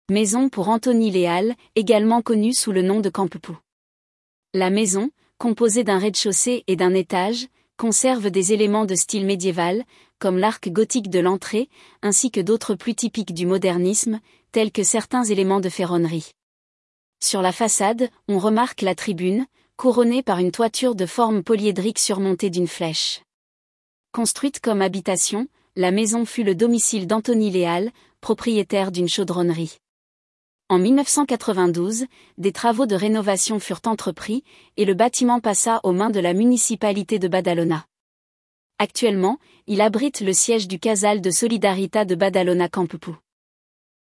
Maison pour Anthony Léal, également connue sous le nom de Campepoux. La maison, composée d'un rez-de-chaussée et d'un étage, conserve des éléments de style médiéval, comme l'arc gothique de l'entrée, ainsi que d'autres plus typiques du modernisme, tels que certains éléments de ferronnerie. Sur la façade, on remarque la tribune, couronnée par une toiture de forme polyédrique surmontée d'une flèche. Construite comme habitation, la maison fut le domicile d'Anthony Léal, propriétaire d'une chaudronnerie. En 1992, des travaux de rénovation furent entrepris, et le bâtiment passa aux mains de la municipalité de Badalona. Actuellement, il abrite le siège du Casal de Solidaritat de Badalona Campepoux.